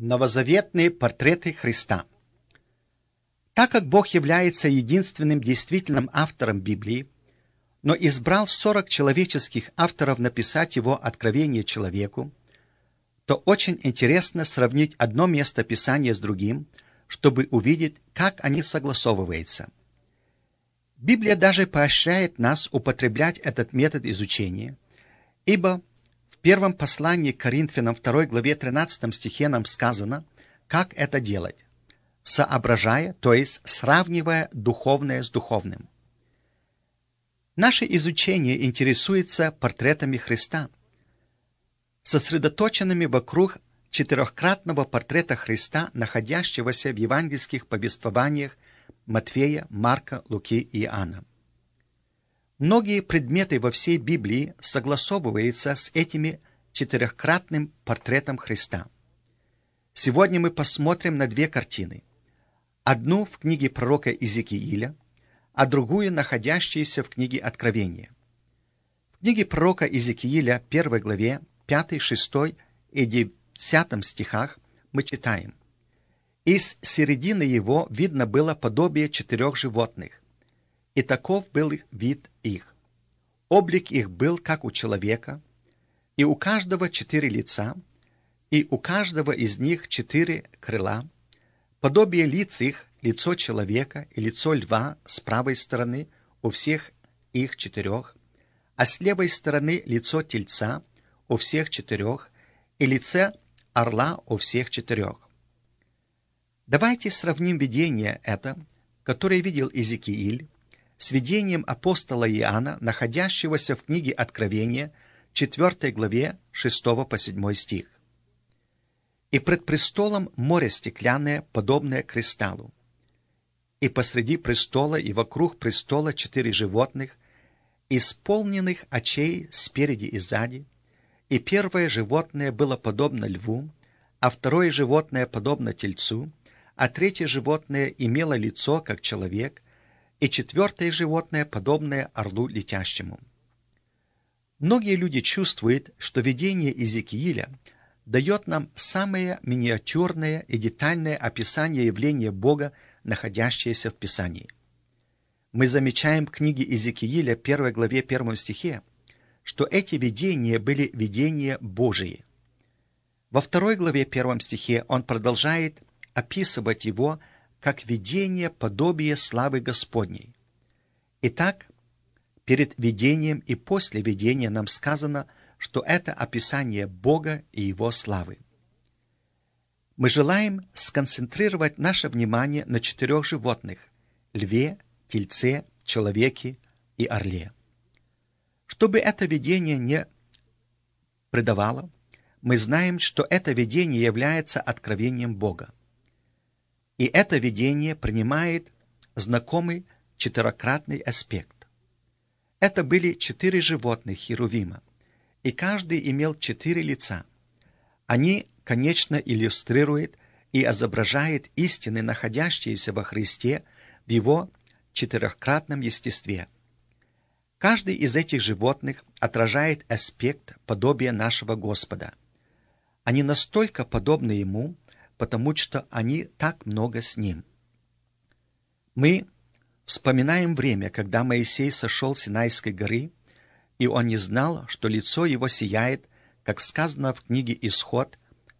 Новозаветные портреты Христа. Так как Бог является единственным действительным автором Библии, но избрал 40 человеческих авторов написать его откровение человеку, то очень интересно сравнить одно место Писания с другим, чтобы увидеть, как они согласовываются. Библия даже поощряет нас употреблять этот метод изучения, ибо в первом послании к Коринфянам 2 главе 13 стихе нам сказано, как это делать, соображая, то есть сравнивая духовное с духовным. Наше изучение интересуется портретами Христа, сосредоточенными вокруг четырехкратного портрета Христа, находящегося в евангельских повествованиях Матфея, Марка, Луки и Иоанна. Многие предметы во всей Библии согласовываются с этими четырехкратным портретом Христа. Сегодня мы посмотрим на две картины. Одну в книге пророка Иезекииля, а другую, находящуюся в книге Откровения. В книге пророка Иезекииля, 1 главе, 5, 6 и 10 стихах мы читаем: «Из середины его видно было подобие 4 животных, и таков был вид их. Облик их был, как у человека, и у каждого 4 лица, и у каждого из них 4 крыла, подобие лиц их, лицо человека и лицо льва с правой стороны у всех их 4, а с левой стороны лицо тельца у всех 4, и лице орла у всех 4. Давайте сравним видение это, которое видел Иезекииль, с видением апостола Иоанна, находящегося в книге Откровения, 4 главе 6 по 7 стих. «И пред престолом море стеклянное, подобное кристаллу. И посреди престола и вокруг престола 4 животных, исполненных очей спереди и сзади. И первое животное было подобно льву, а второе животное подобно тельцу, а третье животное имело лицо, как человек, и четвертое животное подобное орлу летящему». Многие люди чувствуют, что видение Иезекииля дает нам самое миниатюрное и детальное описание явления Бога, находящееся в Писании. Мы замечаем в книге Иезекииля, 1 главе 1 стихе, что эти видения были видения Божии. Во 2 главе 1 стихе он продолжает описывать его как видение подобия славы Господней. Итак, перед видением и после видения нам сказано, что это описание Бога и Его славы. Мы желаем сконцентрировать наше внимание на 4 животных – льве, тельце, человеке и орле. Чтобы это видение не предавало, мы знаем, что это видение является откровением Бога. И это видение принимает знакомый четырехкратный аспект. Это были 4 животных херувима, и каждый имел 4 лица. Они, конечно, иллюстрируют и изображают истины, находящиеся во Христе в Его четырехкратном естестве. Каждый из этих животных отражает аспект подобия нашего Господа. Они настолько подобны Ему, потому что они так много с Ним. Мы вспоминаем время, когда Моисей сошел с Синайской горы, и он не знал, что лицо его сияет, как сказано в книге Исход,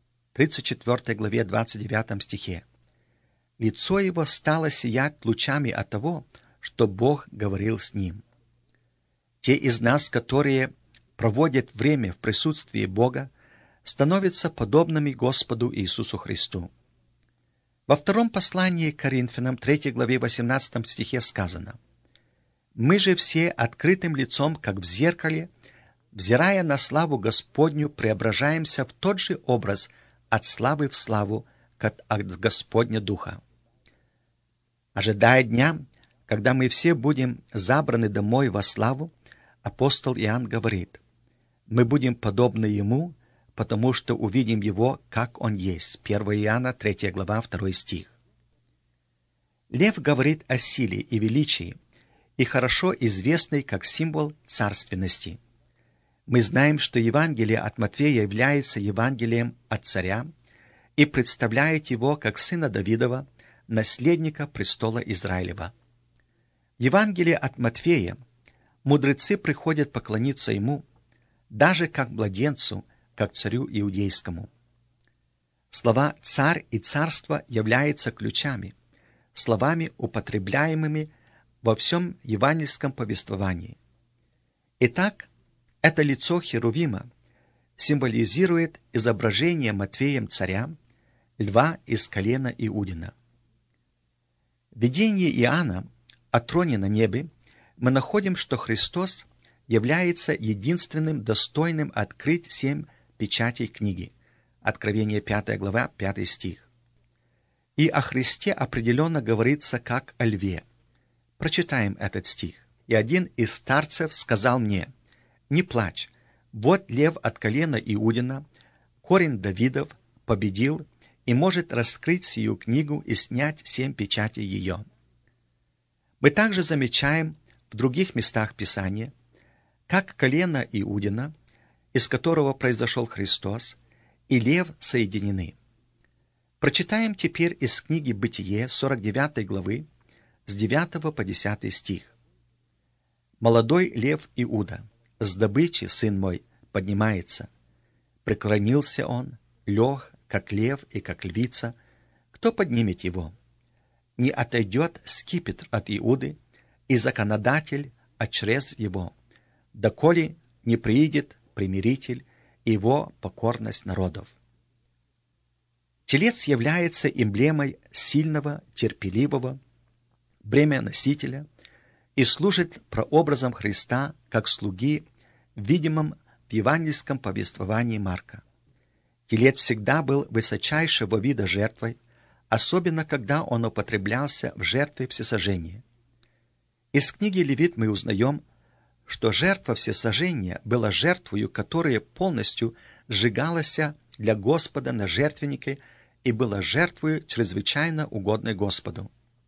34 главе 29 стихе. Лицо его стало сиять лучами от того, что Бог говорил с ним. Те из нас, которые проводят время в присутствии Бога, становятся подобными Господу Иисусу Христу. Во втором послании к Коринфянам, 3 главе 18 стихе сказано: «Мы же все открытым лицом, как в зеркале, взирая на славу Господню, преображаемся в тот же образ от славы в славу, как от Господня Духа». Ожидая дня, когда мы все будем забраны домой во славу, апостол Иоанн говорит: «Мы будем подобны Ему, потому что увидим Его, как Он есть». 1 Иоанна, 3 глава, 2 стих. Лев говорит о силе и величии, и хорошо известный как символ царственности. Мы знаем, что Евангелие от Матфея является Евангелием от царя, и представляет его как сына Давидова, наследника престола Израилева. В Евангелии от Матфея мудрецы приходят поклониться ему, даже как младенцу, как царю иудейскому. Слова «царь» и «царство» являются ключами, словами, употребляемыми во всем евангельском повествовании. Итак, это лицо Херувима символизирует изображение Матфеем царя, льва из колена Иудина. В видении Иоанна о троне на небе мы находим, что Христос является единственным достойным открыть 7 печатей книги. Откровение 5 глава, 5 стих. И о Христе определенно говорится как о льве. Прочитаем этот стих. «И один из старцев сказал мне: не плачь, вот лев от колена Иудина, корень Давидов, победил и может раскрыть сию книгу и снять 7 печатей ее». Мы также замечаем в других местах Писания, как колено Иудина, из которого произошел Христос, и лев соединены. Прочитаем теперь из книги Бытие 49 главы с 9 по 10 стих. «Молодой лев Иуда, с добычи, сын мой, поднимается. Преклонился он, лег, как лев и как львица. Кто поднимет его? Не отойдет скипетр от Иуды, и законодатель от чрез его, доколе не приидет примиритель и его покорность народов». Телец является эмблемой сильного, терпеливого бременоносителя и служит прообразом Христа как слуги, видимым в евангельском повествовании Марка. Телец всегда был высочайшего вида жертвой, особенно когда он употреблялся в жертве всесожжения. Из книги Левит мы узнаем, что жертва всесожжения была жертвою, которая полностью сжигалась для Господа на жертвеннике и была жертвою чрезвычайно угодной Господу.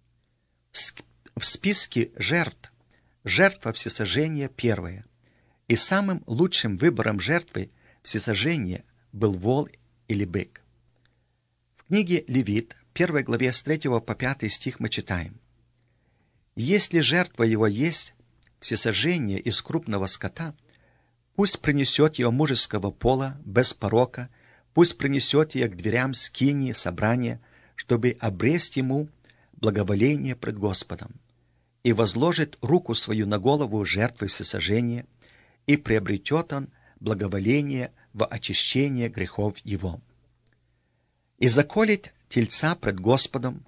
В списке жертв жертва всесожжения первая, и самым лучшим выбором жертвы всесожжения был вол или бык. В книге Левит, 1 главе с 3 по 5 стих мы читаем: «Если жертва его есть всесожжение из крупного скота, пусть принесет ее мужеского пола, без порока, пусть принесет ее к дверям скинии собрания, чтобы обресть ему благоволение пред Господом, и возложит руку свою на голову жертвы всесожжения, и приобретет он благоволение во очищение грехов его. И заколет тельца пред Господом.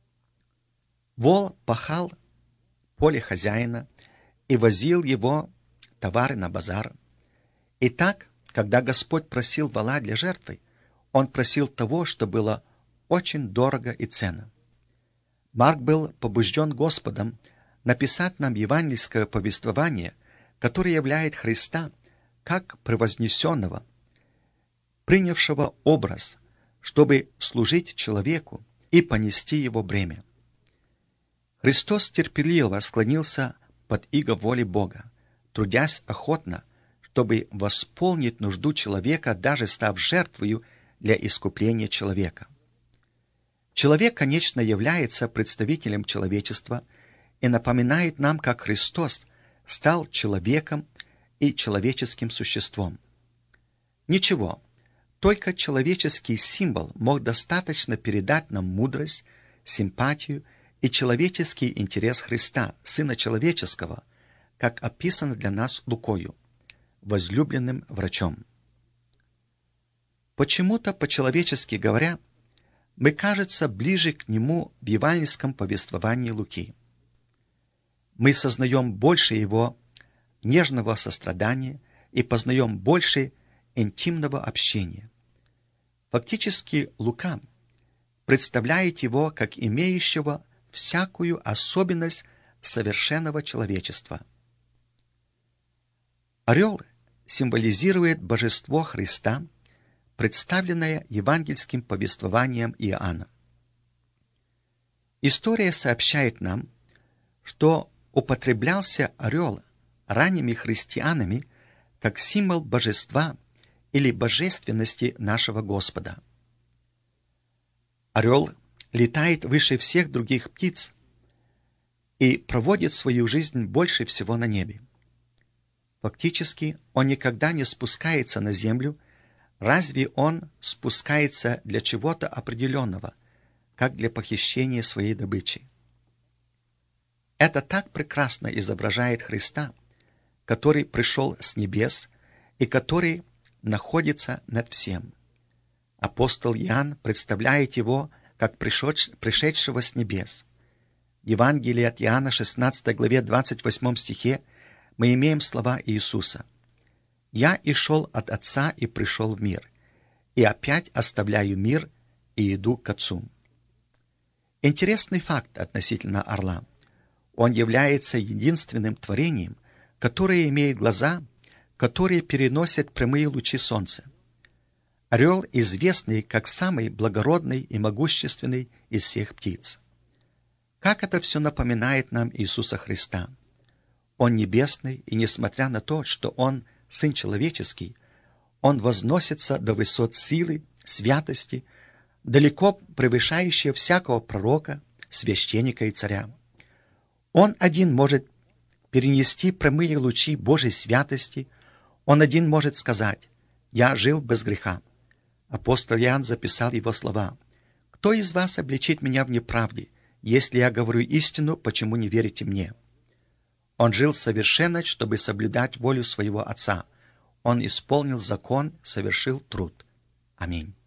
Вол пахал поле хозяина и возил его товары на базар. И так, когда Господь просил вола для жертвы, он просил того, что было очень дорого и ценно. Марк был побужден Господом написать нам евангельское повествование, которое являет Христа как превознесенного, принявшего образ, чтобы служить человеку и понести его бремя. Христос терпеливо склонился под иго воли Бога, трудясь охотно, чтобы восполнить нужду человека, даже став жертвою для искупления человека. Человек, конечно, является представителем человечества и напоминает нам, как Христос стал человеком и человеческим существом. Ничего, только человеческий символ мог достаточно передать нам мудрость, симпатию и человеческий интерес Христа, Сына Человеческого, как описано для нас Лукою, возлюбленным врачом. Почему-то, по-человечески говоря, мы, кажется, ближе к Нему в евангельском повествовании Луки. Мы сознаем больше Его нежного сострадания и познаем больше интимного общения. Фактически Лука представляет Его как имеющего всякую особенность совершенного человечества. Орел символизирует божество Христа, представленное евангельским повествованием Иоанна. История сообщает нам, что употреблялся орел ранними христианами как символ божества или божественности нашего Господа. Орел летает выше всех других птиц и проводит свою жизнь больше всего на небе. Фактически, он никогда не спускается на землю, разве он спускается для чего-то определенного, как для похищения своей добычи. Это так прекрасно изображает Христа, который пришел с небес и который находится над всем. Апостол Иоанн представляет его как пришедшего с небес. В Евангелии от Иоанна, 16 главе, 28 стихе, мы имеем слова Иисуса. «Я и шел от Отца и пришел в мир, и опять оставляю мир и иду к Отцу». Интересный факт относительно орла. Он является единственным творением, которое имеет глаза, которые переносят прямые лучи солнца. Орел известный как самый благородный и могущественный из всех птиц. Как это все напоминает нам Иисуса Христа. Он небесный, и несмотря на то, что Он Сын человеческий, Он возносится до высот силы, святости, далеко превышающие всякого пророка, священника и царя. Он один может перенести прямые лучи Божьей святости, Он один может сказать: «Я жил без греха». Апостол Иоанн записал его слова: «Кто из вас обличит меня в неправде? Если я говорю истину, почему не верите мне?» Он жил совершенно, чтобы соблюдать волю своего Отца. Он исполнил закон, совершил труд. Аминь.